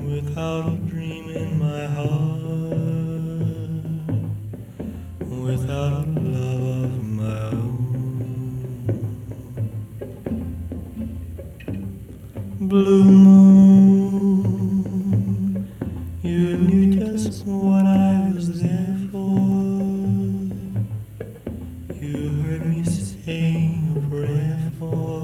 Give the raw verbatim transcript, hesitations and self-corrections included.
without a dream in my heart, without a love of my own. Blue moon, you knew just what I was there for. You heard me saying a prayer for